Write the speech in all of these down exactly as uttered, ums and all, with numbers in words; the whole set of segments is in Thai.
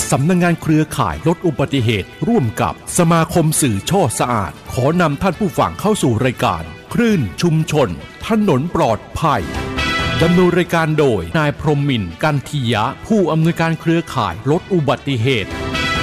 สำนักงานเครือข่ายลดอุบัติเหตุร่วมกับสมาคมสื่อช่อสะอาดขอนำท่านผู้ฟังเข้าสู่รายการคลื่นชุมชนถนนปลอดภัยดำเนินรายการโดยนายพรหมินทร์กันทิยะผู้อำนวยการเครือข่ายลดอุบัติเหตุ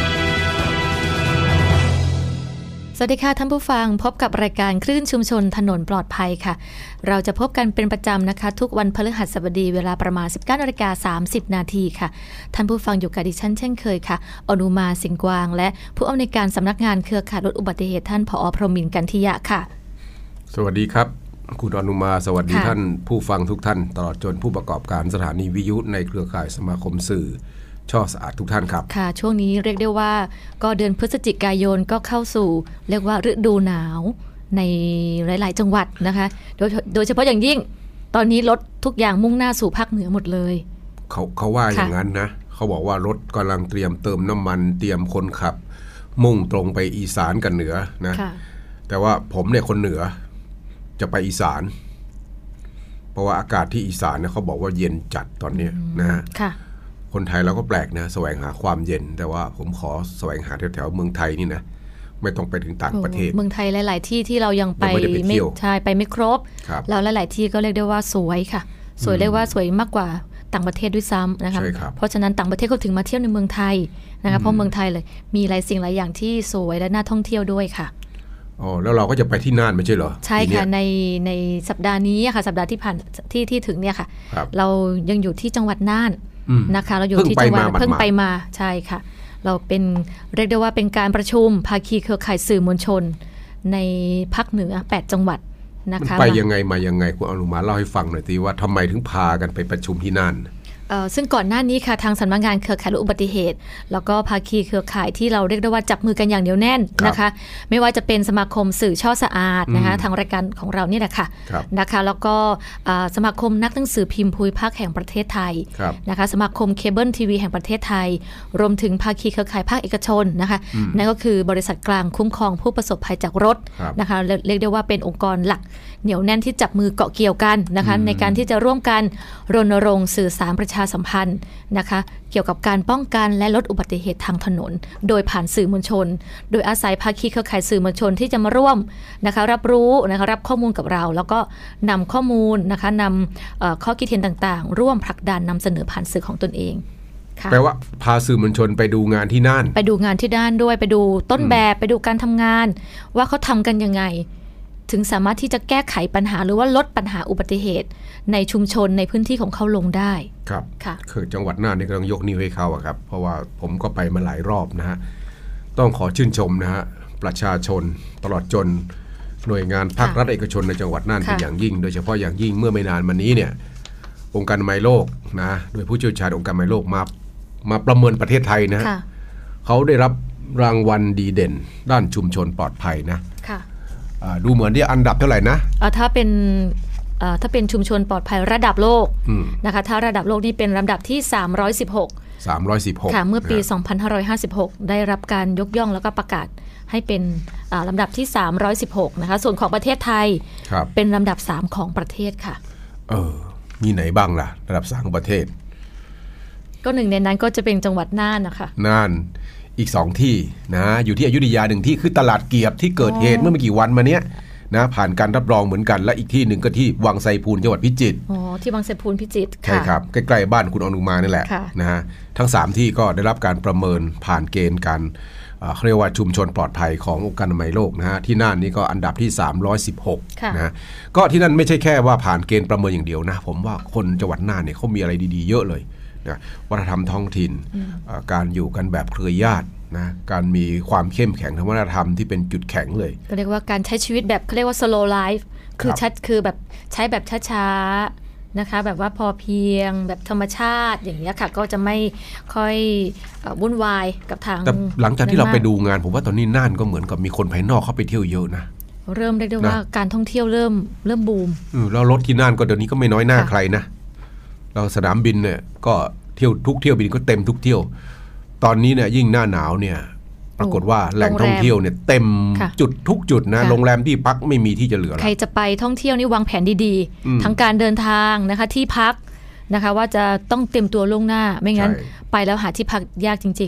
สวัสดีค่ะท่านผู้ฟังพบกับรายการคลื่นชุมชนถนนปลอดภัยค่ะเราจะพบกันเป็นประจำนะคะทุกวันพฤหัสบดีเวลาประมาณ สิบเก้านาฬิกาสามสิบนาทีค่ะท่านผู้ฟังอยู่กับดิฉันเช่นเคยค่ะอนุมาสิงห์กวางและผู้อำนวยการสำนักงานเครือข่ายลดอุบัติเหตุท่านผอ.พรหมินทร์กันทิยะค่ะสวัสดีครับคุณอนุมาสวัสดีท่านผู้ฟังทุกท่านตลอดจนผู้ประกอบการสถานีวิทยุในเครือข่ายสมาคมสื่อช่อสะอาดทุกท่านครับค่ะช่วงนี้เรียกได้ว่าก็เดือนพฤศจิกายนก็เข้าสู่เรียกว่าฤดูหนาวในหลายๆจังหวัดนะคะโดยโดยเฉพาะอย่างยิ่งตอนนี้รถทุกอย่างมุ่งหน้าสู่ภาคเหนือหมดเลยเขาเขาว่าอย่างนั้นนะเขาบอกว่ารถกำลังเตรียมเติมน้ำมันเตรียมคนขับมุ่งตรงไปอีสานกับเหนือนะแต่ว่าผมเนี่ยคนเหนือจะไปอีสานเพราะว่าอากาศที่อีสานเนี่ยเขาบอกว่าเย็นจัดตอนนี้นะฮะคนไทยเราก็แปลกนะแสวงหาความเย็นแต่ว่าผมขอแสวงหาแถวๆเมืองไทยนี่นะไม่ต้องไปถึงต่างประเทศเมืองไทยหลายๆที่ที่เรายังไปไม่ใช่ไปไม่ครบแล้วหลายๆที่ก็เรียกได้ว่าสวยค่ะสวยเรียกว่าสวยมากกว่าต่างประเทศด้วยซ้ำนะคะเพราะฉะนั้นต่างประเทศเขาถึงมาเที่ยวในเมืองไทยนะคะเพราะเมืองไทยเลยมีหลายสิ่งหลายอย่างที่สวยและน่าท่องเที่ยวด้วยค่ะอ๋อแล้วเราก็จะไปที่น่านไม่ใช่เหรอใช่ค่ะในในสัปดาห์นี้ค่ะสัปดาห์ที่ผ่านที่ที่ถึงเนี่ยค่ะเรายังอยู่ที่จังหวัดน่านนะคะเราอยู่ที่จังหวัดเพิ่งไปมาใช่ค่ะเราเป็นเรียกได้ว่าเป็นการประชุมภาคีเครือข่ายสื่อมวลชนในภาคเหนือแปดจังหวัดนะคะไปยังไงมายังไงคุณอนุมาเล่าให้ฟังหน่อยทีว่าทำไมถึงพากันไปประชุมที่น่านซึ่งก่อนหน้านี้ค่ะทางสำนักงานเครือข่ายลดอุบัติเหตุแล้วก็ภาคีเครือข่ายที่เราเรียกได้ว่าจับมือกันอย่างเหนียวแน่นนะคะไม่ว่าจะเป็นสมาคมสื่อช่อสะอาดนะคะทางรายการของเรานี่แหละค่ะนะคะแล้วก็สมาคมนักหนังสือพิมพ์ภูมิภาคแห่งประเทศไทยนะคะสมาคมเคเบิลทีวีแห่งประเทศไทยรวมถึงภาคีเครือข่ายภาคเอกชนนะคะนั่นก็คือบริษัทกลางคุ้มครองผู้ประสบภัยจากรถนะคะเรียกได้ว่าเป็นองค์กรหลักเหนียวแน่นที่จับมือเกาะเกี่ยวกันนะคะในการที่จะร่วมกันรณรงค์สื่อสารประชาสัมพันธ์นะคะเกี่ยวกับการป้องกันและลดอุบัติเหตุทางถนนโดยผ่านสื่อมวลชนโดยอาศัยภาคีเครือข่ายสื่อมวลชนที่จะมาร่วมนะคะรับรู้นะคะรับข้อมูลกับเราแล้วก็นำข้อมูลนะคะนำข้อคิดเห็นต่างๆร่วมผลักดันนำเสนอผ่านสื่อของตนเองแปลว่าพาสื่อมวลชนไปดูงานที่น่านไปดูงานที่น่านด้วยไปดูต้นแบบไปดูการทำงานว่าเขาทำกันยังไงถึงสามารถที่จะแก้ไขปัญหาหรือว่าลดปัญหาอุบัติเหตุในชุมชนในพื้นที่ของเขาลงได้ครับค่ะคือจังหวัดน่านนี่ก็ต้องยกนิ้วให้เขาครับเพราะว่าผมก็ไปมาหลายรอบนะฮะต้องขอชื่นชมนะฮะประชาชนตลอดจนหน่วยงานภาครัฐเอกชนในจังหวัดน่านเป็นอย่างยิ่งโดยเฉพาะอย่างยิ่งเมื่อไม่นานมานี้เนี่ยองค์การอนามัยโลกนะโดยผู้เชี่ยวชาญองค์การอนามัยโลกมามาประเมินประเทศไทยนะเขาได้รับรางวัลดีเด่นด้านชุมชนปลอดภัยนะดูเหมือนที่อันดับเท่าไหร่นะถ้าเป็นถ้าเป็นชุมชนปลอดภัยระดับโลกนะคะถ้าระดับโลกนี่เป็นลำดับที่สามร้อยสิบหกสามร้อยสิบหกค่ะเมื่อปีสองพันห้าร้อยห้าสิบหกได้รับการยกย่องแล้วก็ประกาศให้เป็นลำดับที่สามร้อยสิบหกนะคะส่วนของประเทศไทยเป็นลำดับสามของประเทศค่ะเออมีไหนบ้างล่ะระดับสามของประเทศก็หนึ่งในนั้นก็จะเป็นจังหวัดน่านนะคะน่านอีกสองที่นะอยู่ที่อยุธยาหนึ่งที่คือตลาดเกียบที่เกิดเหตุเมื่อไม่กี่วันมาเนี้ยนะผ่านการรับรองเหมือนกันและอีกที่หนึ่งก็ที่วังไซพูนจังหวัดพิจิตรอ๋อที่วังไซพูนพิจิตรใช่ครับใกล้ๆบ้านคุณอนุมานี่แหละนะฮะทั้งสามที่ก็ได้รับการประเมินผ่านเกณฑ์การเขาเรียกว่าชุมชนปลอดภัยขององค์การอนามัยโลกนะฮะที่น่านนี่ก็อันดับที่สามร้อยสิบหกนะก็ที่นั่นไม่ใช่แค่ว่าผ่านเกณฑ์ประเมินอย่างเดียวนะผมว่าคนจังหวัดน่านเนี่ยเขามีอะไรดีๆเยอะเลยนะวัฒนธรรมท้องถิ่นการอยู่กันแบบเครือญาตินะการมีความเข้มแข็งทางวัฒนธรรมที่เป็นจุดแข็งเลยก็เรียกว่าการใช้ชีวิตแบบเขาเรียกว่า slow life คือชัดคือแบบใช้แบบช้าๆนะคะแบบว่าพอเพียงแบบธรรมชาติอย่างนี้ค่ะก็จะไม่ค่อยวุ่นวายกับทางแต่หลังจากที่เราไปดูงานผมว่าตอนนี้น่านก็เหมือนกับมีคนภายนอกเข้าไปเที่ยวเยอะนะเริ่มเรียกได้ว่าการท่องเที่ยวเริ่มเริ่มบูมแล้วรถที่น่านก็เดี๋ยวนี้ก็ไม่น้อยหน้าใครนะเราสนามบินเนี่ยก็เที่ยวทุกเที่ยวบินก็เต็มทุกเที่ยวตอนนี้เนี่ยยิ่งหน้าหนาวเนี่ยปรากฏว่าแหล่งท่องเที่ยวเนี่ยเต็มจุดทุกจุดนะโรงแรมที่พักไม่มีที่จะเหลือแล้วใครจะไปท่องเที่ยวนี่วางแผนดีๆทั้งการเดินทางนะคะที่พักนะคะว่าจะต้องเตรียมตัวล่วงหน้าไม่งั้นไปแล้วหาที่พักยากจริงๆ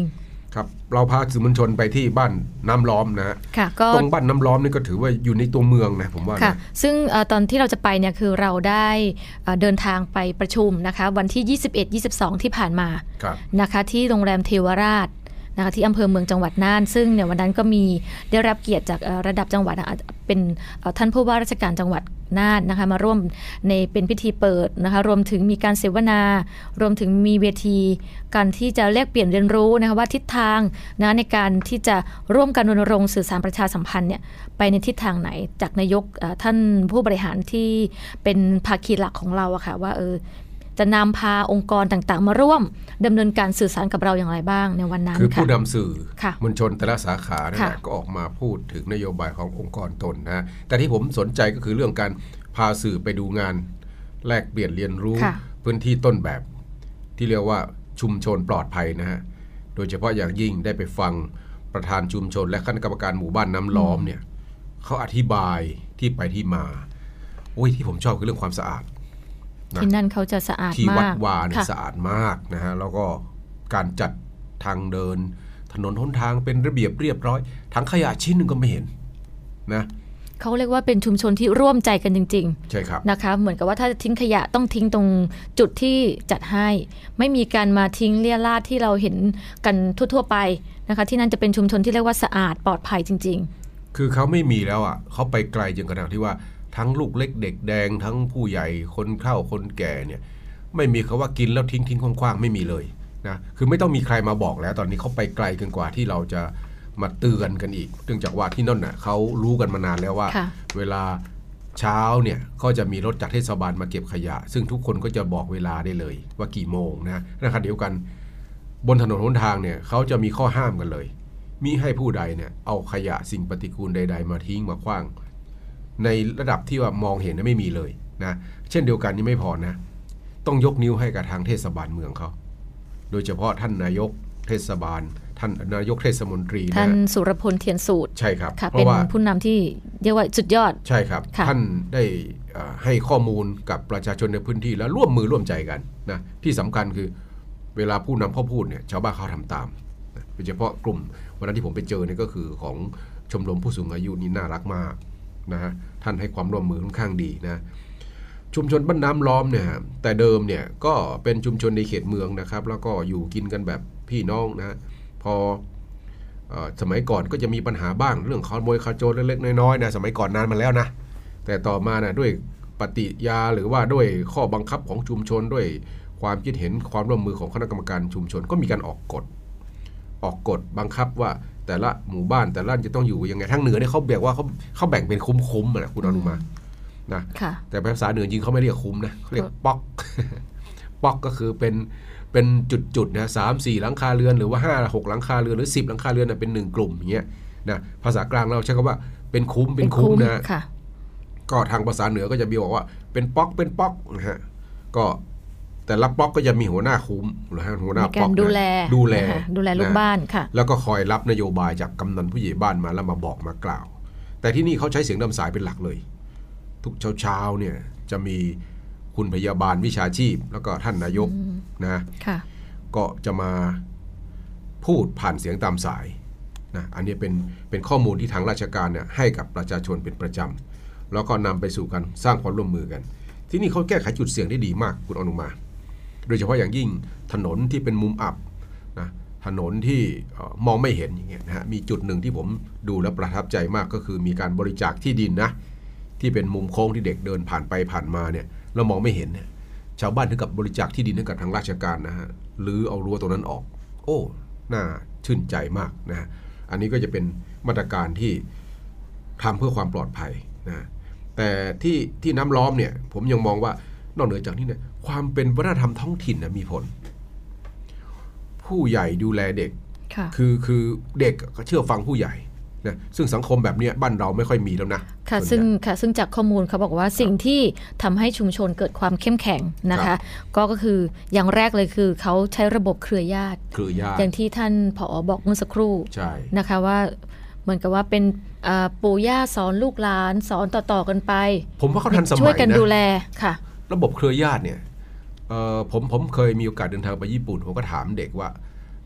ครับเราพาสื่อมวลชนไปที่บ้านน้ำล้อมนะฮะตรงบ้านน้ำล้อมนี่ก็ถือว่าอยู่ในตัวเมืองนะผมว่านะซึ่งตอนที่เราจะไปเนี่ยคือเราได้เดินทางไปประชุมนะคะวันที่ยี่สิบเอ็ด ยี่สิบสองที่ผ่านมานะคะที่โรงแรมเทวราชนะคะที่อำเภอเมืองจังหวัดน่านซึ่งเนี่ยวันนั้นก็มีได้รับเกียรติจากระดับจังหวัดเป็นท่านผู้ว่าราชการจังหวัดน่านนะคะมาร่วมในเป็นพิธีเปิดนะคะรวมถึงมีการเสวนารวมถึงมีเวทีการที่จะแลกเปลี่ยนเรียนรู้นะคะว่าทิศทางนะในการที่จะร่วมกันรณรงค์สื่อสารประชาสัมพันธ์เนี่ยไปในทิศทางไหนจากนายกท่านผู้บริหารที่เป็นภาคีหลักของเราอะค่ะว่าเออจะนำพาองค์กรต่างๆมาร่วมดำเนินการสื่อสารกับเราอย่างไรบ้างในวันนั้นคือผู้นำสื่อมวลชนแต่ละสาขาเนี่ยก็ออกมาพูดถึงนโยบายขององค์กรตนนะแต่ที่ผมสนใจก็คือเรื่องการพาสื่อไปดูงานแลกเปลี่ยนเรียนรู้พื้นที่ต้นแบบที่เรียกว่าชุมชนปลอดภัยนะฮะโดยเฉพาะอย่างยิ่งได้ไปฟังประธานชุมชนและคณะกรรมการหมู่บ้านน้ำล้อมเนี่ยเขาอธิบายที่ไปที่มาโอ้ยที่ผมชอบคือเรื่องความสะอาดที่นั่นเขาจะสะอาดมากที่วัดวาเนี่ยสะอาดมากนะฮะแล้วก็การจัดทางเดินถนนหนทางเป็นระเบียบเรียบร้อยทั้งขยะชิ้นหนึ่งก็ไม่เห็นนะเขาเรียกว่าเป็นชุมชนที่ร่วมใจกันจริงๆใช่ครับนะคะเหมือนกับว่าถ้าทิ้งขยะต้องทิ้งตรงจุดที่จัดให้ไม่มีการมาทิ้งเลี่ยราดที่เราเห็นกันทั่วๆไปนะคะที่นั่นจะเป็นชุมชนที่เรียกว่าสะอาดปลอดภัยจริงๆคือเขาไม่มีแล้วอ่ะเขาไปไกลจนกระทั่งที่ว่าทั้งลูกเล็กเด็กแดงทั้งผู้ใหญ่คนเฒ่าคนแก่เนี่ยไม่มีคำว่ากินแล้วทิ้งทิ้งคว่างๆไม่มีเลยนะคือไม่ต้องมีใครมาบอกแล้วตอนนี้เขาไปไกลเกินกว่าที่เราจะมาเตือนกันอีกเนื่องจากว่าที่นั่นน่ะเขารู้กันมานานแล้วว่าเวลาเช้าเนี่ยก็จะมีรถจากเทศบาลมาเก็บขยะซึ่งทุกคนก็จะบอกเวลาได้เลยว่ากี่โมงนะนะครับเดียวกันบนถนนหนทางเนี่ยเขาจะมีข้อห้ามกันเลยมิให้ผู้ใดเนี่ยเอาขยะสิ่งปฏิกูลใดๆมาทิ้งมาขว้างในระดับที่ว่ามองเห็นไม่มีเลยนะเช่นเดียวกันนี่ไม่พอนะต้องยกนิ้วให้กับทางเทศบาลเมืองเขาโดยเฉพาะท่านนายกเทศบาลท่านนายกเทศมนตรีท่านสุรพลเทียนสูตรใช่ครับเพราะว่าเป็นผู้นำที่เรียกว่าสุดยอดใช่ครับท่านได้ให้ข้อมูลกับประชาชนในพื้นที่แล้วร่วมมือร่วมใจกันนะที่สำคัญคือเวลาผู้นำเขาพูดเนี่ยชาวบ้านเขาทำตามโดยเฉพาะกลุ่มวันนั้นที่ผมไปเจอเนี่ยก็คือของชมรมผู้สูงอายุนี่น่ารักมากนะฮะท่านให้ความร่วมมือค่อนข้างดีนะชุมชนบ้านน้ำล้อมเนี่ยแต่เดิมเนี่ยก็เป็นชุมชนในเขตเมืองนะครับแล้วก็อยู่กินกันแบบพี่น้องนะพอเอ่อสมัยก่อนก็จะมีปัญหาบ้างเรื่องขโมยขโจรเล็กๆน้อยๆนะสมัยก่อนนานมาแล้วนะแต่ต่อมานะด้วยปฏิญาหรือว่าด้วยข้อบังคับของชุมชนด้วยความคิดเห็นความร่วมมือของคณะกรรมการชุมชนก็มีการออกกฎออกกฎบังคับว่าแต่ละหมู่บ้านแต่ละจะต้องอยู่ยังไงทางเหนือเนี่ยเขาแบ่งว่าเขาเขาแบ่งเป็นคุ้มๆนะคุณอนุมานะแต่ภาษาเหนือจริงเขาไม่เรียกคุ้มนะเขาเรียกป๊อกป๊อกก็คือเป็นเป็นจุดๆนะสามสี่หลังคาเรือนหรือว่าห้าหกหลังคาเรือนหรือสิบหลังคาเรือนนะเป็นหนึ่งกลุ่มอย่างเงี้ยนะภาษากลางเราใช้คำว่าเป็นคุ้มเป็นคุ้มนะก็ทางภาษาเหนือก็จะบอกว่าเป็นป๊อกเป็นป๊อกนะฮะก็แต่ละป๊อกก็จะมีหัวหน้าคุ้มหรือหัวหน้าป๊อกดูแลดูแลดูแลลูกบ้านค่ะแล้วก็คอยรับนโยบายจากกำนันผู้ใหญ่บ้านมาแล้วมาบอกมากล่าวแต่ที่นี่เขาใช้เสียงนำสายเป็นหลักเลยทุกเช้าๆเนี่ยจะมีคุณพยาบาลวิชาชีพแล้วก็ท่านนายกนะก็จะมาพูดผ่านเสียงตามสายนะอันนี้เป็นเป็นข้อมูลที่ทางราชการเนี่ยให้กับประชาชนเป็นประจำแล้วก็นำไปสู่การสร้างความร่วมมือกันที่นี่เขาแก้ไขจุดเสี่ยงได้ดีมากคุณอนุมาโดยเฉพาะอย่างยิ่งถนนที่เป็นมุมอับนะถนนที่มองไม่เห็นอย่างเงี้ยนะฮะมีจุดหนึ่งที่ผมดูแล้วประทับใจมากก็คือมีการบริจาคที่ดินนะที่เป็นมุมโค้งที่เด็กเดินผ่านไปผ่านมาเนี่ยเรามองไม่เห็นเนี่ยชาวบ้านถึงกับบริจาคที่ดินให้กับทางราชการนะฮะหรือเอารั้วตรงนั้นออกโอ้น่าชื่นใจมากนะอันนี้ก็จะเป็นมาตรการที่ทำเพื่อความปลอดภัยนะแต่ที่ที่น้ำล้อมเนี่ยผมยังมองว่านอกเหนือจากนี้เนี่ยความเป็นวัฒนธรรมท้องถิ่นนะมีผลผู้ใหญ่ดูแลเด็กคือคือเด็กก็เชื่อฟังผู้ใหญ่นะซึ่งสังคมแบบนี้บ้านเราไม่ค่อยมีแล้วนะค่ะซึ่งค่ะซึ่งจากข้อมูลเขาบอกว่าสิ่งที่ทำให้ชุมชนเกิดความเข้มแข็งนะคะก็ก็คืออย่างแรกเลยคือเขาใช้ระบบเครือญาติเครือญาติอย่างที่ท่านผอ.บอกเมื่อสักครู่นะคะว่าเหมือนกับว่าเป็นปู่ย่าสอนลูกหลานสอนต่อๆกันไปผมว่าเขาทันสมัยนะช่วยกันดูแลค่ะระบบเครือญาติเนี่ยผมผมเคยมีโอกาสเดินทางไปญี่ปุ่นผมก็ถามเด็กว่า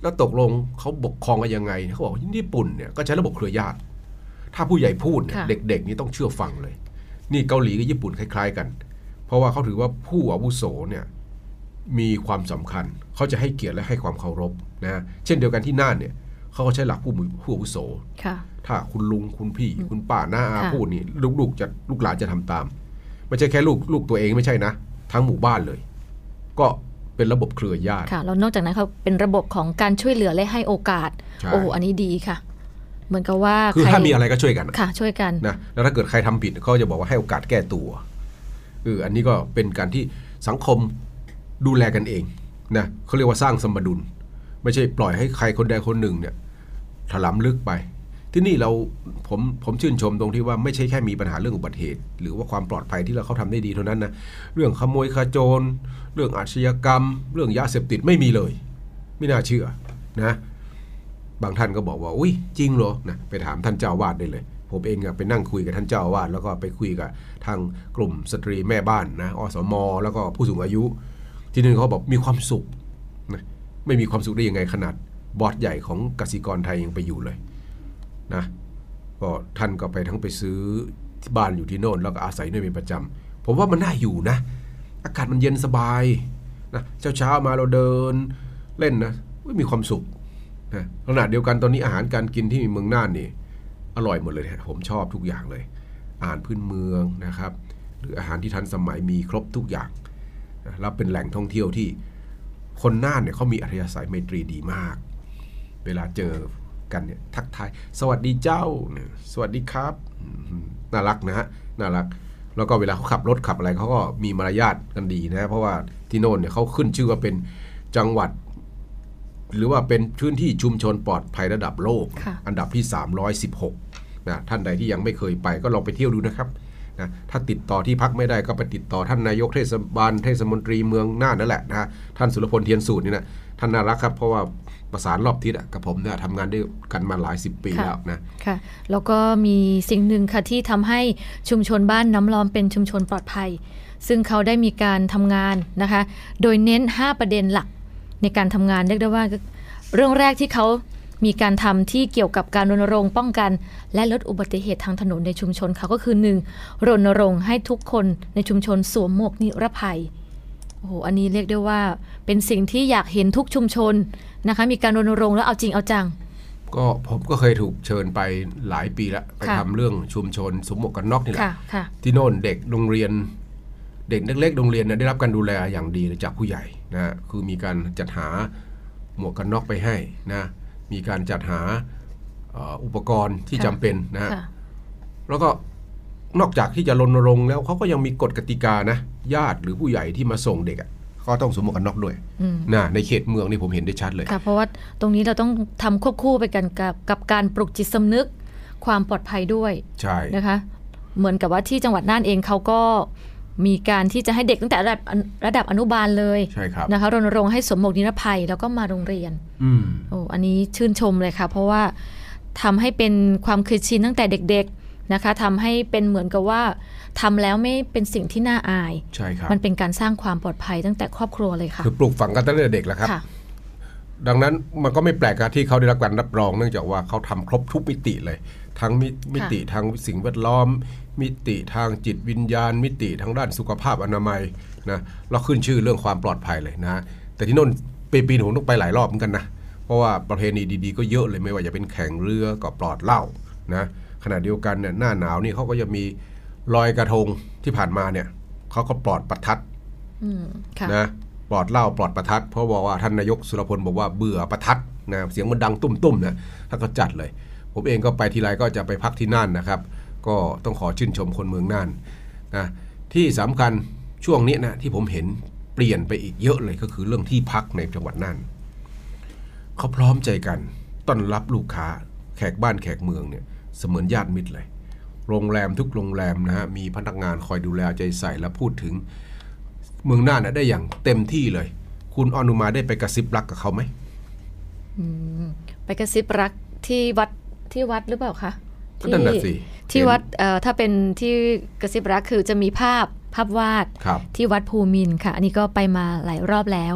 แล้วตกลงเขาปกครองกันยังไงเขาบอกญี่ปุ่นเนี่ยก็ใช้ระบบเครือญาติถ้าผู้ใหญ่พูดเนี่ยเด็กๆนี่ต้องเชื่อฟังเลยนี่เกาหลีกับญี่ปุ่นคล้ายๆกันเพราะว่าเขาถือว่าผู้อาวุโสเนี่ยมีความสำคัญเขาจะให้เกียรติและให้ความเคารพนะเช่นเดียวกันที่น่านเนี่ยเขาก็ใช้หลักผู้ผู้อาวุโสถ้าคุณลุงคุณพี่คุณป้าน้าอาพูดนี่ลูกๆจะลูกหลานจะทำตามไม่ใช่แค่ลูกลูกตัวเองไม่ใช่นะทั้งหมู่บ้านเลยก็เป็นระบบเครือญาติค่ะแล้วนอกจากนั้นเขาเป็นระบบของการช่วยเหลือและให้โอกาสโอ้อันนี้ดีค่ะเหมือนกับว่าคือถ้ามีอะไรก็ช่วยกันค่ะช่วยกันนะแล้วถ้าเกิดใครทำผิดเขาจะบอกว่าให้โอกาสแก้ตัวเอออันนี้ก็เป็นการที่สังคมดูแลกันเองนะเขาเรียกว่าสร้างสมดุลไม่ใช่ปล่อยให้ใครคนใดคนหนึ่งเนี่ยถลำลึกไปที่นี่เราผมผมชื่นชมตรงที่ว่าไม่ใช่แค่มีปัญหาเรื่องอุบัติเหตุหรือว่าความปลอดภัยที่เราเขาทำได้ดีเท่านั้นนะเรื่องขโมยขโจรเรื่องอาชญากรรมเรื่องยาเสพติดไม่มีเลยไม่น่าเชื่อนะบางท่านก็บอกว่าอุ้ยจริงเหรอนะไปถามท่านเจ้าอาวาสได้เลยผมเองไปนั่งคุยกับท่านเจ้าอาวาสแล้วก็ไปคุยกับทางกลุ่มสตรีแม่บ้านนะอสม.แล้วก็ผู้สูงอายุที่นึงเขาบอกมีความสุขนะไม่มีความสุขได้ยังไงขนาดบอสใหญ่ของกสิกรไทยยังไปอยู่เลยนะก็ท่านก็ไปทั้งไปซื้อที่บ้านอยู่ที่โน่นแล้วก็อาศัยด้วยเป็นประจำผมว่ามันน่าอยู่นะอากาศมันเย็นสบายนะเช้าเช้ามาเราเดินเล่นนะมีความสุขนะขณะเดียวกันตอนนี้อาหารการกินที่เมืองน่านนี่อร่อยหมดเลยผมชอบทุกอย่างเลยอาหารพื้นเมืองนะครับหรืออาหารที่ทันสมัยมีครบทุกอย่างนะแล้วเป็นแหล่งท่องเที่ยวที่คนน่านเนี่ยเขามีอัธยาศัยไมตรีดีมากเวลาเจอกันเนี่ยทักทายสวัสดีเจ้าสวัสดีครับน่ารักนะฮะน่ารักแล้วก็เวลาเขาขับรถขับอะไรเขาก็มีมารยาทกันดีนะเพราะว่าที่โน่นเนี่ยเขาขึ้นชื่อว่าเป็นจังหวัดหรือว่าเป็นพื้นที่ชุมชนปลอดภัยระดับโลกอันดับที่สามร้อยสิบหกนะท่านใดที่ยังไม่เคยไปก็ลองไปเที่ยวดูนะครับนะถ้าติดต่อที่พักไม่ได้ก็ไปติดต่อท่านนายกเทศบาลเทศมนตรีเมืองน่านนั่นแหละนะฮะท่านสุรพลเทียนสูตรนี่นะท่านน่ารักครับเพราะว่าประสานรอบทิศกับผมเนี่ยทำงานด้วยกันมาหลายสิบปีแล้วนะค่ะแล้วก็มีสิ่งหนึ่งค่ะที่ทำให้ชุมชนบ้านน้ำล้อมเป็นชุมชนปลอดภัยซึ่งเขาได้มีการทำงานนะคะโดยเน้นห้าประเด็นหลักในการทำงานเรียกได้ว่าเรื่องแรกที่เขามีการทำที่เกี่ยวกับการรณรงค์ป้องกันและลดอุบัติเหตุทางถนนในชุมชนเขาก็คือหนึ่งรณรงค์ให้ทุกคนในชุมชนสวมหมวกนิรภัยโอ้โหอันนี้เรียกได้ว่าเป็นสิ่งที่อยากเห็นทุกชุมชนนะคะมีการรณรงค์แล้วเอาจริงเอาจังก็ผมก็เคยถูกเชิญไปหลายปีแล้วไปทำเรื่องชุมชนสวมหมวกกันน็อกนี่แหละที่โน่นเด็กโรงเรียนเด็กเล็กๆโรงเรียนได้รับการดูแลอย่างดีจากผู้ใหญ่นะคือมีการจัดหาหมวกกันน็อกไปให้นะมีการจัดหาอุปกรณ์ที่จำเป็นนะแล้วก็นอกจากที่จะรณรงค์แล้วเขาก็ยังมีกฎกติกานะญาติหรือผู้ใหญ่ที่มาส่งเด็กอ่ะก็ต้องสวมหมวกกันน็อกด้วยนะในเขตเมืองนี่ผมเห็นได้ชัดเลยค่ะเพราะว่าตรงนี้เราต้องทำควบคู่ไปกันกับกับการปลุกจิตสำนึกความปลอดภัยด้วยใช่นะคะเหมือนกับว่าที่จังหวัดน่านเองเขาก็มีการที่จะให้เด็กตั้งแต่ระดับระดับอนุบาลเลยนะคะรณรงค์ให้สวมหมวกนิรภัยแล้วก็มาโรงเรียนอืมโอ้อันนี้ชื่นชมเลยค่ะเพราะว่าทำให้เป็นความเคยชินตั้งแต่เด็กๆนะคะทำให้เป็นเหมือนกับว่าทำแล้วไม่เป็นสิ่งที่น่าอายใช่ครับมันเป็นการสร้างความปลอดภัยตั้งแต่ครอบครัวเลยค่ะคือปลูกฝังกันตั้งแต่เด็กแล้วครับดังนั้นมันก็ไม่แปลกที่เขาได้รับการรับรองเนื่องจากว่าเขาทำครบทุกมิติเลยทั้งมิติทางสิ่งแวดล้อมมิติทางจิตวิญญาณมิติทางด้านสุขภาพอนามัยนะเราขึ้นชื่อเรื่องความปลอดภัยเลยนะแต่ที่โน่นปีปีผมต้องไปหลายรอบเหมือนกันนะเพราะว่าประเพณีดีๆก็เยอะเลยไม่ว่าจะเป็นแข่งเรือก็ปลอดเหล้านะขณะเดียวกันเนี่ยหน้าหนาวนี่เขาก็จะมีลอยกระทงที่ผ่านมาเนี่ยเขาก็ปลอดประทัดนะปลอดเหล้าปลอดประทัดเพราะบอกว่าท่านนายกสุรพลบอกว่าเบื่อประทัดนะเสียงมันดังตุ้มๆนะท่านก็จัดเลยผมเองก็ไปทีไรก็จะไปพักที่น่านนะครับก็ต้องขอชื่นชมคนเมืองน่านนะที่สำคัญช่วงนี้นะที่ผมเห็นเปลี่ยนไปอีกเยอะเลยก็คือเรื่องที่พักในจังหวัดน่านเขาพร้อมใจกันต้อนรับลูกค้าแขกบ้านแขกเมืองเนี่ยเสมือนญาติมิตรเลยโรงแรมทุกโรงแรมนะฮะมีพนักงานคอยดูแลใจใส่และพูดถึงเมืองน่านนะได้อย่างเต็มที่เลยคุณอนุมาได้ไปกระซิบรักกับเขาไหมไปกระซิบรักที่วัดที่วัดหรือเปล่าคะที่ที่วัดถ้าเป็นที่กระซิบรักคือจะมีภาพภาพวาดที่วัดภูมินทร์ค่ะอันนี้ก็ไปมาหลายรอบแล้ว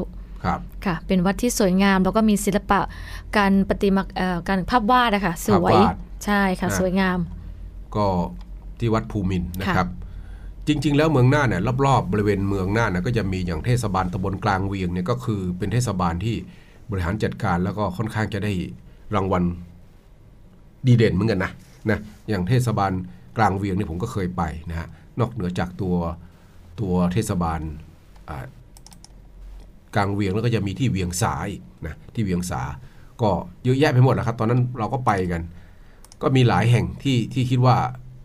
ครับค่ะเป็นวัดที่สวยงามแล้วก็มีศิลปะการประติมากรรมการภาพวาดนะคะสวยใช่ค่ะสวยงามก็ที่วัดภูมินทร์นะครับจริงๆแล้วเมืองน่านเนี่ยรอบๆบริเวณเมืองน่านนะก็จะมีอย่างเทศบาลตำบลกลางเวียงเนี่ยก็คือเป็นเทศบาลที่บริหารจัดการแล้วก็ค่อนข้างจะได้รางวัลดีเด่นเหมือนกันนะนะอย่างเทศบาลกลางเวียงนี่ผมก็เคยไปนะฮะนอกเหนือจากตัวตัวเทศบาลกลางเวียงแล้วก็จะมีที่เวียงสาอีกนะที่เวียงสาก็เยอะแยะไปหมดแล้วครับตอนนั้นเราก็ไปกันก็มีหลายแห่งที่ที่คิดว่า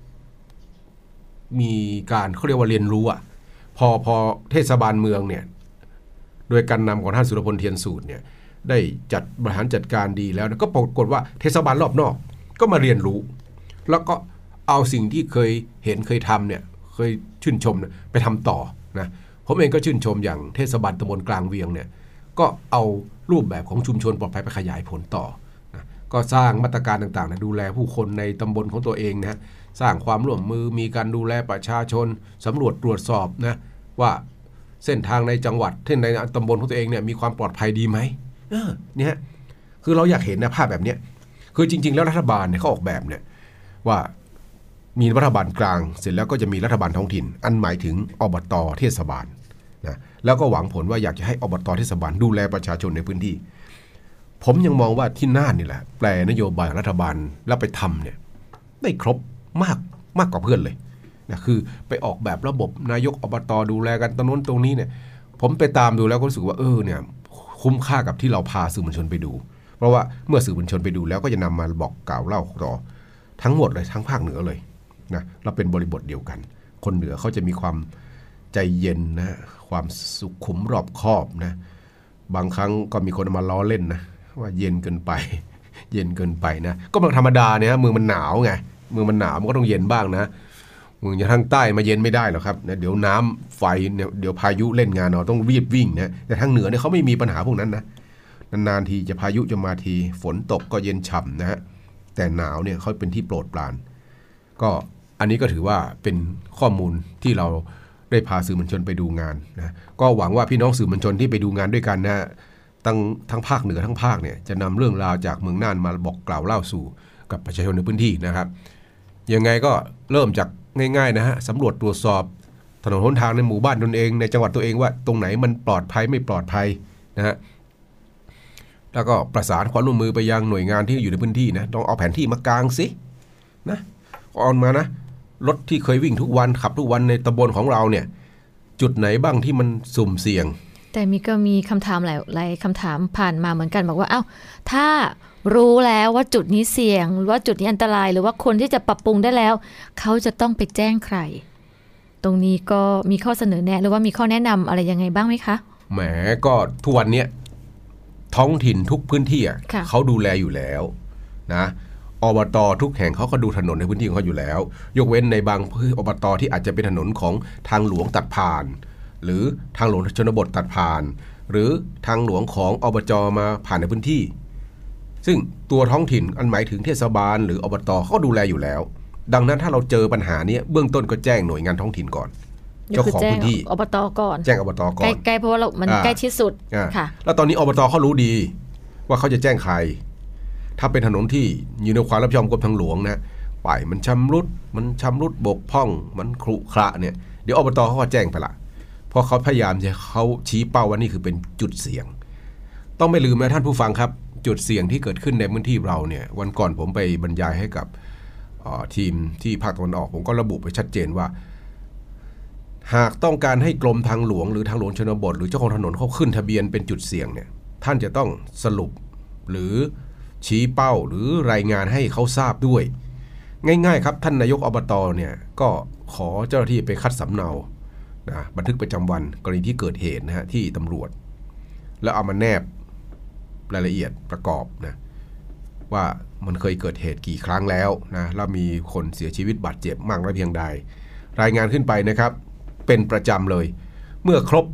มีการเขาเรียกว่าเรียนรู้อ่ะพอพอเทศบาลเมืองเนี่ยโดยการนำของท่านสุรพลเทียนสูตรเนี่ยได้จัดบริหารจัดการดีแล้วก็ปรากฏว่าเทศบาลรอบนอกก็มาเรียนรู้แล้วก็เอาสิ่งที่เคยเห็นเคยทำเนี่ยเคยชื่นชมไปทำต่อนะผมเองก็ชื่นชมอย่างเทศบาลตำบลกลางเวียงเนี่ยก็เอารูปแบบของชุมชนปลอดภัยไปขยายผลต่อนะก็สร้างมาตรการต่างๆนะดูแลผู้คนในตำบลของตัวเองนะสร้างความร่วมมือมีการดูแลประชาชนสำรวจตรวจสอบนะว่าเส้นทางในจังหวัดที่ในตำบลของตัวเองเนี่ยมีความปลอดภัยดีไหมเออเนี่ยคือเราอยากเห็นนะภาพแบบนี้คือจริงๆแล้วรัฐบาลเนี่ยเขาออกแบบเนี่ยว่ามีรัฐบาลกลางเสร็จแล้วก็จะมีรัฐบาลท้องถิ่นอันหมายถึงอบต.เทศบาลนะแล้วก็หวังผลว่าอยากจะให้อบต.เทศบาลดูแลประชาชนในพื้นที่ผมยังมองว่าที่น่านนี่แหละแปลนโยบายรัฐบาลแล้วไปทำเนี่ยได้ครบมากมากกว่าเพื่อนเลยนะคือไปออกแบบระบบนายกอบต.ดูแลกันตรงนู้นตรงนี้เนี่ยผมไปตามดูแล้วก็รู้สึกว่าเออเนี่ยคุ้มค่ากับที่เราพาสื่อมวลชนไปดูเพราะว่าเมื่อสื่อมวลชนไปดูแล้วก็จะนำมาบอกกล่าวเล่าต่อทั้งหมดเลยทั้งภาคเหนือเลยนะเราเป็นบริบทเดียวกันคนเหนือเขาจะมีความใจเย็นนะความสุขุมรอบคอบนะบางครั้งก็มีคนมาล้อเล่นนะว่าเย็นเกินไปเย็นเกินไปนะก็เป็นธรรมดาเนี่ยเมืองมันหนาวไงเมืองมันหนาวมันก็ต้องเย็นบ้างนะเมืองทางใต้มาเย็นไม่ได้หรอกครับนะเดี๋ยวน้ำไฟเนี่ยเดี๋ยวพายุเล่นงานเราต้องรีบวิ่งนะแต่ทางเหนือเนี่ยเขาไม่มีปัญหาพวกนั้นนะนานๆทีจะพายุจะมาทีฝนตกก็เย็นฉ่ำนะฮะแต่หนาวเนี่ยเขาเป็นที่โปรดปรานก็อันนี้ก็ถือว่าเป็นข้อมูลที่เราได้พาสื่อมวลชนไปดูงานนะก็หวังว่าพี่น้องสื่อมวลชนที่ไปดูงานด้วยกันนะทั้งทั้งภาคเหนือทั้งภาคเนี่ยจะนำเรื่องราวจากเมืองน่านมาบอกกล่าวเล่าสู่กับประชาชนในพื้นที่นะครับยังไงก็เริ่มจากง่ายๆนะฮะสำรวจตรวจสอบถนนหนทางในหมู่บ้านตนเองในจังหวัดตัวเองว่าตรงไหนมันปลอดภัยไม่ปลอดภัยนะฮะแล้วก็ประสานความร่วมมือไปยังหน่วยงานที่อยู่ในพื้นที่นะต้องเอาแผนที่มากางสินะเอามานะรถที่เคยวิ่งทุกวันขับทุกวันในตำบลของเราเนี่ยจุดไหนบ้างที่มันสุ่มเสี่ยงแต่มีก็มีคำถามหลายหลายคำถามผ่านมาเหมือนกันบอกว่าเอ้าถ้ารู้แล้วว่าจุดนี้เสี่ยงหรือว่าจุดนี้อันตรายหรือว่าคนที่จะปรับปรุงได้แล้วเขาจะต้องไปแจ้งใครตรงนี้ก็มีข้อเสนอแนะหรือว่ามีข้อแนะนำอะไรยังไงบ้างไหมคะแหมก็ทุกวันนี้ท้องถิ่นทุกพื้นที่เขาดูแลอยู่แล้วนะอบต.ทุกแห่งเขาก็ดูถนนในพื้นที่ของเขาอยู่แล้วยกเว้นในบางพื้นอบต.ที่อาจจะเป็นถนนของทางหลวงตัดผ่านหรือทางหลวงชนบทตัดผ่านหรือทางหลวงของอบจ.มาผ่านในพื้นที่ซึ่งตัวท้องถิ่นอันหมายถึงเทศบาลหรืออบต.เขาดูแลอยู่แล้วดังนั้นถ้าเราเจอปัญหานี้เบื้องต้นก็แจ้งหน่วยงานท้องถิ่นก่อนเจ้าของพื้นที่อบต.ก่อนแจ้งอบต.ก่อนใกล้ๆเพราะว่ามันใกล้ที่สุดค่ะแล้วตอนนี้อบต.เขารู้ดีว่าเขาจะแจ้งใครถ้าเป็นถนนที่อยู่ในความรับผิดชอบกรมทางหลวงนะป้ายมันชำรุดมันชำรุดบกพร่องมันขรุขระเนี่ยเดี๋ยวอบต.เขาก็แจ้งไปละเพราะเขาพยายามจะเขาชี้เป้าว่านี่คือเป็นจุดเสี่ยงต้องไม่ลืมนะท่านผู้ฟังครับจุดเสี่ยงที่เกิดขึ้นในพื้นที่เราเนี่ยวันก่อนผมไปบรรยายให้กับทีมที่ภาคตะวันออกผมก็ระบุไปชัดเจนว่าหากต้องการให้กรมทางหลวงหรือทางหลวงชนบทหรือเจ้าของถนนเขาขึ้นทะเบียนเป็นจุดเสี่ยงเนี่ยท่านจะต้องสรุปหรือชี้เป้าหรือรายงานให้เขาทราบด้วยง่ายๆครับท่านนายกอบต.เนี่ยก็ขอเจ้าหน้าที่ไปคัดสำเนานะบันทึกประจำวันกรณีที่เกิดเหตุนะฮะที่ตำรวจแล้วเอามาแนบรายละเอียดประกอบนะว่ามันเคยเกิดเหตุกี่ครั้งแล้วนะแล้วมีคนเสียชีวิตบาดเจ็บมากน้อยเพียงใดรายงานขึ้นไปนะครับเป็นประจำเลยเมื่อครบ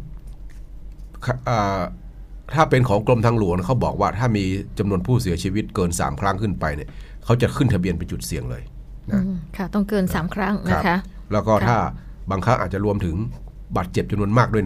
ถ้าเป็นของกรมทางหลวงเขาบอกว่าถ้ามีจำนวนผู้เสียชีวิตเกินสามครั้งขึ้นไปเนี่ยเขาจะขึ้นทะเบียนเป็นจุดเสี่ยงเลยนะค่ะต้องเกินสามครั้งนะคะแล้วก็ถ้าบางครั้งอาจจะรวมถึงบาดเจ็บจำนวนมากด้วยนะ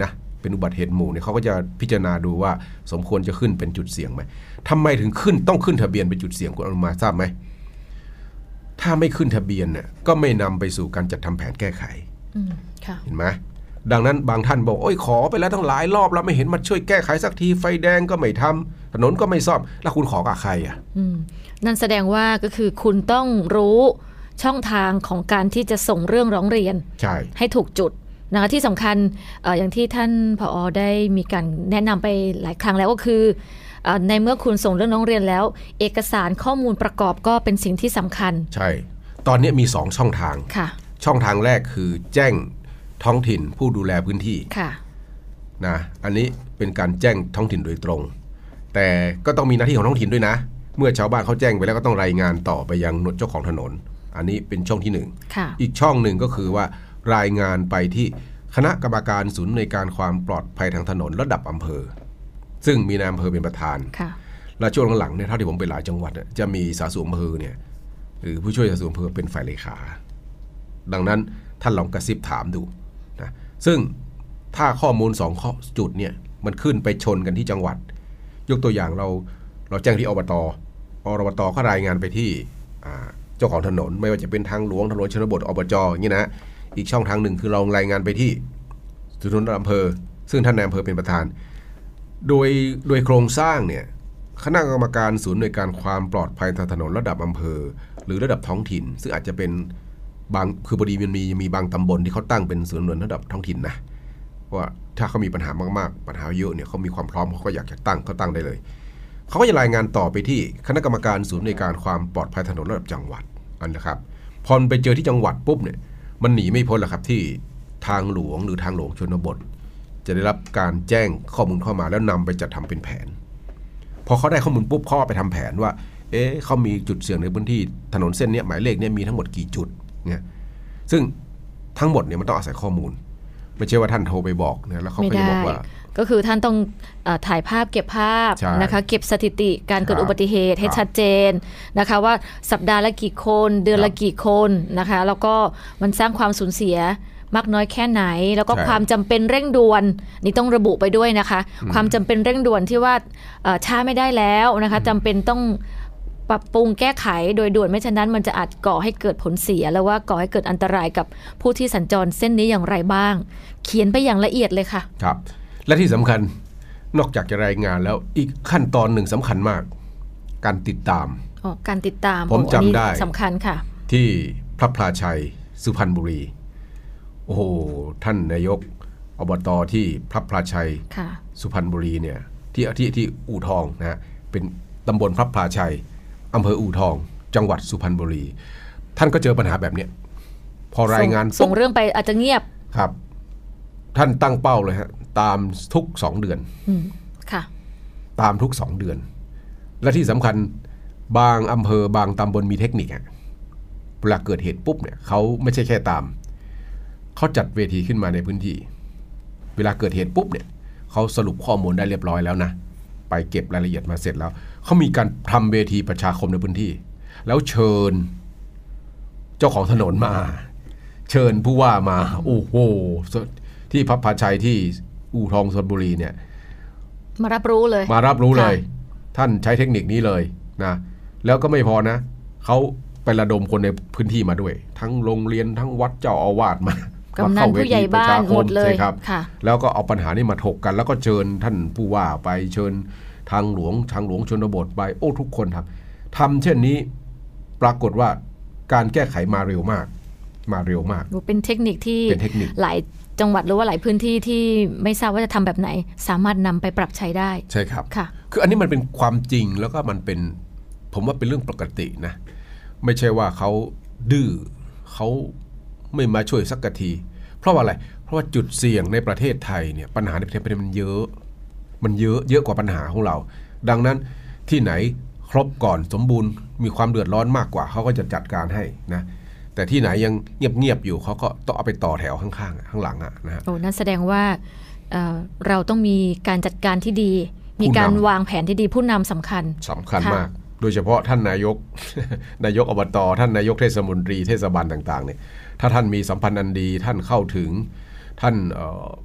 เป็นอุบัติเหตุหมู่เนี่ยเขาก็จะพิจารณาดูว่าสมควรจะขึ้นเป็นจุดเสี่ยงไหมทำไมถึงขึ้นต้องขึ้นทะเบียนเป็นจุดเสี่ยงคุณอนุมาทราบไหมถ้าไม่ขึ้นทะเบียนเนี่ยก็ไม่นำไปสู่การจัดทำแผนแก้ไขเห็นไหมดังนั้นบางท่านบอกโอ้ยขอไปแล้วตั้งหลายรอบแล้วไม่เห็นมาช่วยแก้ไขสักทีไฟแดงก็ไม่ทำถนนก็ไม่ซ่อมแล้วคุณขอกับใครอ่ะนั่นแสดงว่าก็คือคุณต้องรู้ช่องทางของการที่จะส่งเรื่องร้องเรียนใช่ให้ถูกจุดนะคะที่สำคัญ อ, อย่างที่ท่านผอ.ได้มีการแนะนำไปหลายครั้งแล้วก็คือในเมื่อคุณส่งเรื่องร้องเรียนแล้วเอกสารข้อมูลประกอบก็เป็นสิ่งที่สำคัญใช่ตอนนี้มีสองช่องทางช่องทางแรกคือแจ้งท้องถิ่นผู้ดูแลพื้นที่นะอันนี้เป็นการแจ้งท้องถิ่นโดยตรงแต่ก็ต้องมีหน้าที่ของท้องถิ่นด้วยนะเมื่อชาวบ้านเขาแจ้งไปแล้วก็ต้องรายงานต่อไปยังเจ้าของถนนอันนี้เป็นช่องที่หนึ่งอีกช่องหนึ่งก็คือว่ารายงานไปที่คณะกรรมการศูนย์ในการความปลอดภัยทางถนนระดับอำเภอซึ่งมีนายอำเภอเป็นประธานและช่วงหลังเนี่ยเท่าที่ผมไปหลายจังหวัดจะมีสาธารณสุขอำเภอเนี่ยหรือผู้ช่วยสาธารณสุขอำเภอเป็นฝ่ายเลขาดังนั้นท่านลองกระซิบถามดูนะซึ่งถ้าข้อมูลสองข้อจุดเนี่ยมันขึ้นไปชนกันที่จังหวัดยกตัวอย่างเราเราแจ้งที่อบต.อบต.ก็รายงานไปที่เจ้าของถนนไม่ว่าจะเป็นทางหลวงถนนชนบทอบจ.อย่างนี้นะอีกช่องทางหนึ่งคือเรารายงานไปที่ศูนย์อำเภอซึ่งท่านนายอำเภอเป็นประธานโดยโดยโครงสร้างเนี่ยคณะกรรมการศูนย์ในการความปลอดภัยทางถนนระดับอำเภอหรือระดับท้องถิ่นซึ่งอาจจะเป็นบางคือพอดีมันมีมีบางตำบลที่เขาตั้งเป็นศูนย์หน่วยระดับท้องถิ่นนะว่าถ้าเขามีปัญหามากๆปัญหาเยอะเนี่ยเขามีความพร้อมเขาก็อยากจะตั้งเขาตั้งได้เลยเขาก็จะรายงานต่อไปที่คณะกรรมการศูนย์ในการความปลอดภัยถนนระดับจังหวัดอันนะครับพอไปเจอที่จังหวัดปุ๊บเนี่ยมันหนีไม่พ้นหรอกครับที่ทางหลวงหรือทางหลวงชนบทจะได้รับการแจ้งข้อมูลเข้ามาแล้วนำไปจัดทำเป็นแผนพอเขาได้ข้อมูลปุ๊บเขาไปทำแผนว่าเอ๊ะเขามีจุดเสี่ยงในพื้นที่ถนนเส้นนี้หมายเลขนี้มีทั้งหมดกี่จุดเนี่ยซึ่งทั้งหมดเนี่ยมันต้องอาศัยข้อมูลไม่ใช่ว่าท่านโทรไปบอกนะแล้วเขาก็จะบอกว่าก็คือท่านต้องเอ่อถ่ายภาพเก็บภาพนะคะเก็บสถิติการเกิดอุบัติเหตุให้ชัดเจนนะคะว่าสัปดาห์ละกี่คนเดือนละกี่คนนะคะแล้วก็มันสร้างความสูญเสียมากน้อยแค่ไหนแล้วก็ความจำเป็นเร่งด่วนนี่ต้องระบุไปด้วยนะคะความจำเป็นเร่งด่วนที่ว่าช้าไม่ได้แล้วนะคะจำเป็นต้องปรับปรุงแก้ไขโดยด่วนไม่ฉะนั้นมันจะอาจก่อให้เกิดผลเสียแล้วว่าก่อให้เกิดอันตรายกับผู้ที่สัญจรเส้นนี้อย่างไรบ้างเขียนไปอย่างละเอียดเลยค่ะครับและที่สำคัญนอกจากจะรายงานแล้วอีกขั้นตอนหนึ่งสำคัญมากการติดตามอ๋อการติดตามผมจำได้สำคัญค่ะที่พระพลาชัยสุพรรณบุรีโอ้โหท่านนายกอบต.ที่พระพลาชัยสุพรรณบุรีเนี่ยที่ที่ที่อู่ทองนะเป็นตำบลพระพลาชัยอำเภออู่ทองจังหวัดสุพรรณบุรีท่านก็เจอปัญหาแบบนี้พอรายงานส่งเรื่องไปอาจจะเงียบครับท่านตั้งเป้าเลยฮะตามทุกสองเดือนค่ะตามทุกสองเดือนและที่สำคัญบางอำเภอบางตำบลมีเทคนิคอะเวลาเกิดเหตุปุ๊บเนี่ยเขาไม่ใช่แค่ตามเขาจัดเวทีขึ้นมาในพื้นที่เวลาเกิดเหตุปุ๊บเนี่ยเขาสรุปข้อมูลได้เรียบร้อยแล้วนะไปเก็บรายละเอียดมาเสร็จแล้วเขามีการทำเวทีประชาคมในพื้นที่แล้วเชิญเจ้าของถนนมาเชิญผู้ว่ามาโอ้โหที่พระพลาชัยที่อู่ทองชลบุรีเนี่ยมารับรู้เลยมารับรู้เลยท่านใช้เทคนิคนี้เลยนะแล้วก็ไม่พอนะเขาไประดมคนในพื้นที่มาด้วยทั้งโรงเรียนทั้งวัดเจ้าอาวาสมากำนันผู้ใหญ่บ้านหมดเลยครับแล้วก็เอาปัญหานี้มาถกกันแล้วก็เชิญท่านผู้ว่าไปเชิญทางหลวงทางหลวงชนบทไปโอ้ทุกคนทำทำเช่นนี้ปรากฏว่าการแก้ไขมาเร็วมากมาเร็วมากเป็นเทคนิคที่หลายจังหวัดหรือว่าหลายพื้นที่ที่ไม่ทราบว่าจะทำแบบไหนสามารถนำไปปรับใช้ได้ใช่ครับค่ะคืออันนี้มันเป็นความจริงแล้วก็มันเป็นผมว่าเป็นเรื่องปกตินะไม่ใช่ว่าเขาดื้อเขาไม่มาช่วยสักทีเพราะว่าอะไรเพราะว่าจุดเสี่ยงในประเทศไทยเนี่ยปัญหาในประเทศไทยมันเยอะมันเยอะเยอะกว่าปัญหาของเราดังนั้นที่ไหนครบก่อนสมบูรณ์มีความเดือดร้อนมากกว่าเขาก็จะจัดการให้นะแต่ที่ไหนยังเงียบๆอยู่เขาก็ต้องเอาไปต่อแถวข้างๆข้างหลังอ่ะนะโอ้นั่นแสดงว่าเอ่อเราต้องมีการจัดการที่ดีมีการวางแผนที่ดีผู้นำสำคัญสำคัญมากโดยเฉพาะท่านนายกนายกอบต.ท่านนายกเทศมนตรีเทศบาลต่างๆเนี่ยถ้าท่านมีสัมพันธ์อันดีท่านเข้าถึงท่าน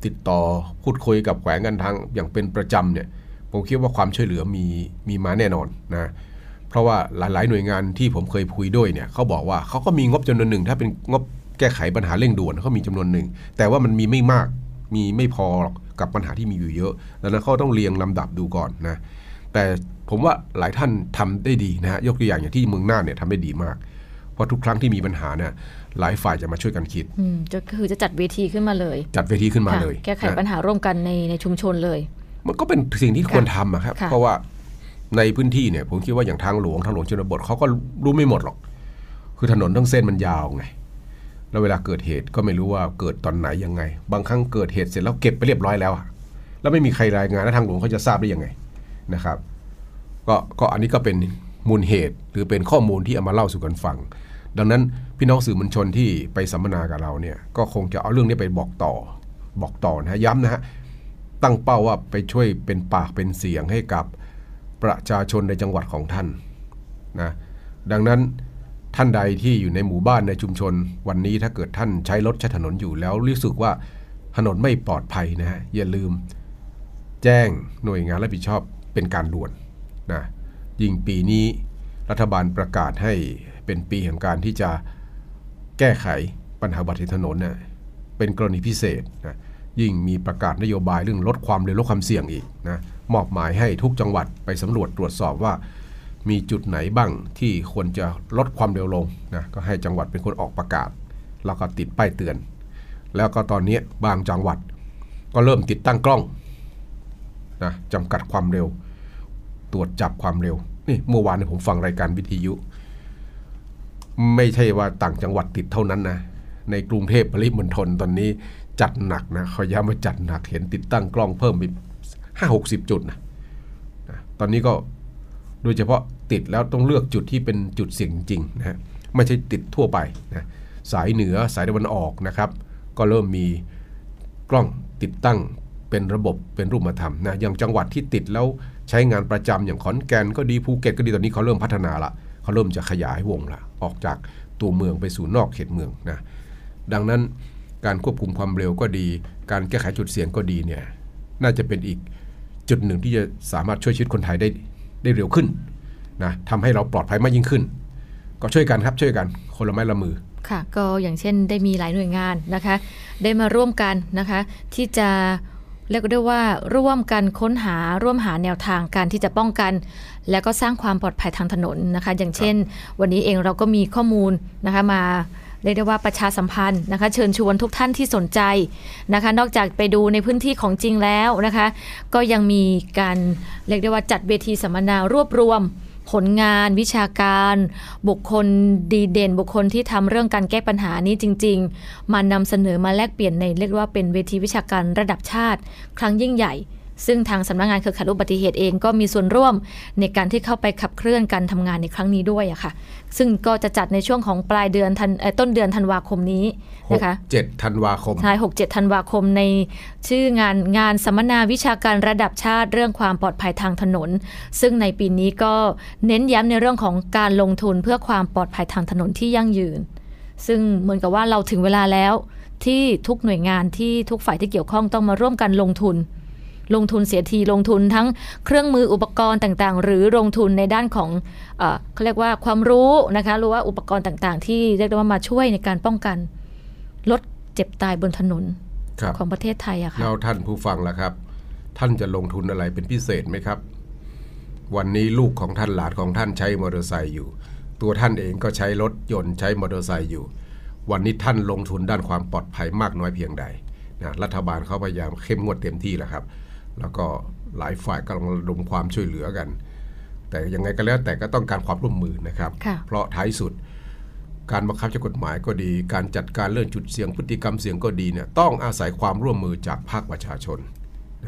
ติดต่อพูดคุยกับแขวงการทางอย่างเป็นประจำเนี่ยผมคิดว่าความช่วยเหลือมีมีมาแน่นอนนะเพราะว่าหลายๆหน่วยงานที่ผมเคยคุยด้วยเนี่ยเขาบอกว่าเขาก็มีงบจำนวนหนึ่งถ้าเป็นงบแก้ไขปัญหาเร่งด่วนเขามีจำนวนหนึ่งแต่ว่ามันมีไม่มากมีไม่พอกับปัญหาที่มีอยู่เยอะดังนั้นเขาต้องเรียงลำดับดูก่อนนะแต่ผมว่าหลายท่านทำได้ดีนะฮะยกตัวอย่างอย่างที่เมืองน่านเนี่ยทำได้ดีมากเพราะทุกครั้งที่มีปัญหาเนี่ยหลายฝ่ายจะมาช่วยกันคิดก็คือจะจัดเวทีขึ้นมาเลยจัดเวทีขึ้นมาเลยแก้ไขปัญหาร่วมกันในในชุมชนเลยมันก็เป็นสิ่งที่ควรทำครับเพราะว่าในพื้นที่เนี่ยผมคิดว่าอย่างทางหลวงทางหลวงชนบทเขาก็รู้ไม่หมดหรอกคือถนนทั้งเส้นมันยาวไงแล้วเวลาเกิดเหตุก็ไม่รู้ว่าเกิดตอนไหนยังไงบางครั้งเกิดเหตุเสร็จแล้วเก็บไปเรียบร้อยแล้วแล้วไม่มีใครรายงานแล้วทางหลวงเขาจะทราบได้ยังไงนะครับก็ก็อันนี้ก็เป็นมูลเหตุหรือเป็นข้อมูลที่เอามาเล่าสู่กันฟังดังนั้นพี่น้องสื่อมวลชนที่ไปสัมมนากับเราเนี่ยก็คงจะเอาเรื่องนี้ไปบอกต่อบอกต่อนะย้ำนะฮะตั้งเป้าว่าไปช่วยเป็นปากเป็นเสียงให้กับประชาชนในจังหวัดของท่านนะดังนั้นท่านใดที่อยู่ในหมู่บ้านในชุมชนวันนี้ถ้าเกิดท่านใช้รถใช้ถนนอยู่แล้วรู้สึกว่าถนนไม่ปลอดภัยนะฮะอย่าลืมแจ้งหน่วยงานรับผิดชอบเป็นการด่วนนะยิ่งปีนี้รัฐบาลประกาศให้เป็นปีแห่งการที่จะแก้ไขปัญหาอุบัติเหตุถนนเนี่ยเป็นกรณีพิเศษนะยิ่งมีประกาศนโยบายเรื่องลดความเร็วลดความเสี่ยงอีกนะมอบหมายให้ทุกจังหวัดไปสำรวจตรวจสอบว่ามีจุดไหนบ้างที่ควรจะลดความเร็วลงนะก็ให้จังหวัดเป็นคนออกประกาศแล้วก็ติดป้ายเตือนแล้วก็ตอนนี้บางจังหวัดก็เริ่มติดตั้งกล้องนะจำกัดความเร็วตรวจจับความเร็วนี่เมื่อวานผมฟังรายการวิทยุไม่ใช่ว่าต่างจังหวัดติดเท่านั้นนะในกรุงเทพปริมณฑลตอนนี้จัดหนักนะเขาย้ำว่าจัดหนักเห็นติดตั้งกล้องเพิ่มไปห้าหกสิบจุดนะนะตอนนี้ก็โดยเฉพาะติดแล้วต้องเลือกจุดที่เป็นจุดเสี่ยงจริงนะฮะไม่ใช่ติดทั่วไปนะสายเหนือสายตะวันออกนะครับก็เริ่มมีกล้องติดตั้งเป็นระบบเป็นรูปธรรมนะอย่างจังหวัดที่ติดแล้วใช้งานประจำอย่างขอนแก่นก็ดีภูเก็ตก็ดีตอนนี้เขาเริ่มพัฒนาละเขาเริ่มจะขยายวงละออกจากตัวเมืองไปสู่นอกเขตเมืองนะดังนั้นการควบคุมความเร็วก็ดีการแก้ไขจุดเสี่ยงก็ดีเนี่ยน่าจะเป็นอีกจุดหนึ่งที่จะสามารถช่วยชีวิตคนไทยได้ได้เร็วขึ้นนะทำให้เราปลอดภัยมากยิ่งขึ้นก็ช่วยกันครับช่วยกันคนละไม้ละมือค่ะก็อย่างเช่นได้มีหลายหน่วยงานนะคะได้มาร่วมกันนะคะที่จะเรียกได้ว่าร่วมกันค้นหาร่วมหาแนวทางการที่จะป้องกันและก็สร้างความปลอดภัยทางถนนนะคะอย่างเช่นวันนี้เองเราก็มีข้อมูลนะคะมาเรียกได้ว่าประชาสัมพันธ์นะคะเชิญชวนทุกท่านที่สนใจนะคะนอกจากไปดูในพื้นที่ของจริงแล้วนะคะก็ยังมีการเรียกได้ว่าจัดเวทีสัมมนารวบรวมผลงานวิชาการบุคคลดีเด่นบุคคลที่ทำเรื่องการแก้ปัญหานี้จริงๆมานำเสนอมาแลกเปลี่ยนในเรียกว่าเป็นเวทีวิชาการระดับชาติครั้งยิ่งใหญ่ซึ่งทางสำนักงานเครือข่ายอุบัติเหตุเองก็มีส่วนร่วมในการที่เข้าไปขับเคลื่อนการทำงานในครั้งนี้ด้วยอะค่ะซึ่งก็จะจัดในช่วงของปลายเดือนธันต้นเดือนธันวาคมนี้นะคะหกเจ็ดธันวาคมใช่หกเจ็ดธันวาคมในชื่องานงานสัมมนาวิชาการระดับชาติเรื่องความปลอดภัยทางถนนซึ่งในปีนี้ก็เน้นย้ำในเรื่องของการลงทุนเพื่อความปลอดภัยทางถนนที่ยั่งยืนซึ่งเหมือนกับว่าเราถึงเวลาแล้วที่ทุกหน่วยงานที่ทุกฝ่ายที่เกี่ยวข้องต้องมาร่วมกันลงทุนลงทุนเสียทีลงทุนทั้งเครื่องมืออุปกรณ์ต่างๆหรือลงทุนในด้านของเอ่อเขาเรียกว่าความรู้นะคะหรือว่าอุปกรณ์ต่างๆที่เรียกได้ว่ามาช่วยในการป้องกันลดเจ็บตายบนถนนของประเทศไทยอะค่ะแล้วท่านผู้ฟังล่ะครับท่านจะลงทุนอะไรเป็นพิเศษไหมครับวันนี้ลูกของท่านหลานของท่านใช้มอเตอร์ไซค์อยู่ตัวท่านเองก็ใช้รถยนต์ใช้มอเตอร์ไซค์อยู่วันนี้ท่านลงทุนด้านความปลอดภัยมากน้อยเพียงใดนะรัฐบาลเขาพยายามเข้มงวดเต็มที่แล้วครับแล้วก็หลายฝ่ายกำลังระดมความช่วยเหลือกันแต่ยังไงก็แล้วแต่ก็ต้องการความร่วมมือนะครับเพราะท้ายสุดการบังคับใช้กฎหมายก็ดีการจัดการเรื่องจุดเสี่ยงพฤติกรรมเสี่ยงก็ดีเนี่ยต้องอาศัยความร่วมมือจากภาคประชาชนนะ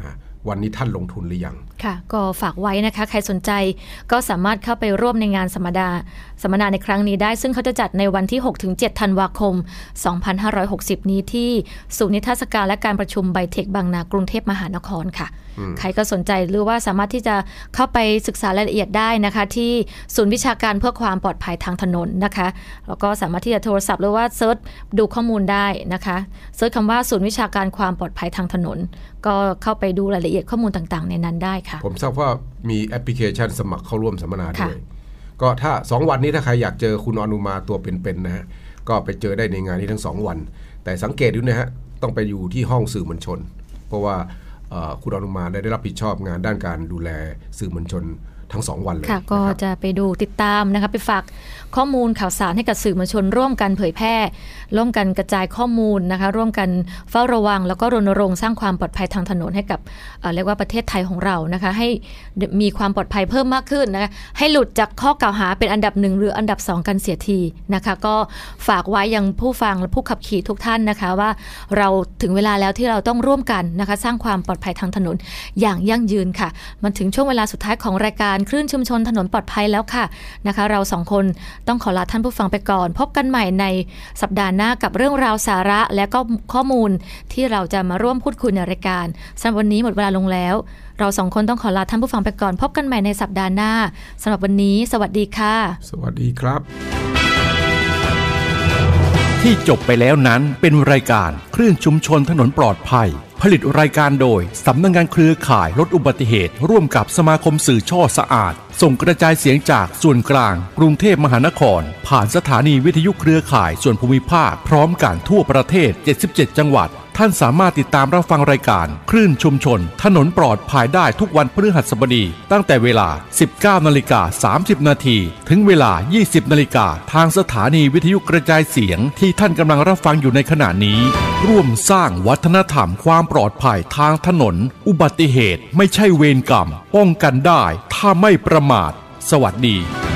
วันนี้ท่านลงทุนหรือยังค่ะก็ฝากไว้นะคะใครสนใจก็สามารถเข้าไปร่วมในงานสัมมนาสัมมนาในครั้งนี้ได้ซึ่งเขาจะจัดในวันที่ หกถึงเจ็ด ธันวาคม สองพันห้าร้อยหกสิบ นี้ที่ศูนย์นิทรรศการและการประชุมไบเทคบางนากรุงเทพมหานครค่ะใครก็สนใจหรือว่าสามารถที่จะเข้าไปศึกษารายละเอียดได้นะคะที่ศูนย์วิชาการเพื่อความปลอดภัยทางถนนนะคะแล้วก็สามารถที่จะโทรศัพท์หรือว่าเซิร์ชดูข้อมูลได้นะคะเซิร์ชคำว่าศูนย์วิชาการความปลอดภัยทางถนนก็เข้าไปดูรายละเอียดข้อมูลต่างๆในนั้นได้ค่ะผมทราบว่ามีแอปพลิเคชันสมัครเข้าร่วมสัมมนาด้วยก็ถ้าสองวันนี้ถ้าใครอยากเจอคุณอนุมาตัวเป็นๆนะฮะก็ไปเจอได้ในงานนี้ทั้งสองวันแต่สังเกตดูนะฮะต้องไปอยู่ที่ห้องสื่อมวลชนเพราะว่าคุณอนุมาได้รับผิดชอบงานด้านการดูแลสื่อมวลชนทั้งสองวันเลยค่ะก็จะไปดูติดตามนะคะไปฝากข้อมูลข่าวสารให้กับสื่อมวลชนร่วมกันเผยแพร่ร่วมกันกระจายข้อมูลนะคะร่วมกันเฝ้าระวังแล้วก็รณรงค์สร้างความปลอดภัยทางถนนให้กับเอ่อเรียกว่าประเทศไทยของเรานะคะให้มีความปลอดภัยเพิ่มมากขึ้นนะคะให้หลุดจากข้อกล่าวหาเป็นอันดับหนึ่งหรืออันดับสองกันเสียทีนะคะก็ฝากไว้ยังผู้ฟังและผู้ขับขี่ทุกท่านนะคะว่าเราถึงเวลาแล้วที่เราต้องร่วมกันนะคะสร้างความปลอดภัยทางถนนอย่างยั่งยืนค่ะมันถึงช่วงเวลาสุดท้ายของรายการคลื่นชุมชนถนนปลอดภัยแล้วค่ะนะคะเราสองคนต้องขอลาท่านผู้ฟังไปก่อนพบกันใหม่ในสัปดาห์หน้ากับเรื่องราวสาระและก็ข้อมูลที่เราจะมาร่วมพูดคุยในรายการสำหรับวันนี้หมดเวลาลงแล้วเราสองคนต้องขอลาท่านผู้ฟังไปก่อนพบกันใหม่ในสัปดาห์หน้าสำหรับวันนี้สวัสดีค่ะสวัสดีครับที่จบไปแล้วนั้นเป็นรายการคลื่นชุมชนถนนปลอดภัยผลิตรายการโดยสำนักงานเครือข่ายลดอุบัติเหตุร่วมกับสมาคมสื่อช่อสะอาดส่งกระจายเสียงจากส่วนกลางกรุงเทพมหานครผ่านสถานีวิทยุเครือข่ายส่วนภูมิภาคพร้อมกันทั่วประเทศเจ็ดสิบเจ็ดจังหวัดท่านสามารถติดตามรับฟังรายการคลื่นชุมชนถนนปลอดภัยได้ทุกวันพฤหัสบดีตั้งแต่เวลา สิบเก้านาฬิกาสามสิบนาทีถึงเวลา ยี่สิบนาฬิกาทางสถานีวิทยุกระจายเสียงที่ท่านกำลังรับฟังอยู่ในขณะนี้ร่วมสร้างวัฒนธรรมความปลอดภัยทางถนนอุบัติเหตุไม่ใช่เวรกรรมป้องกันได้ถ้าไม่ประมาทสวัสดี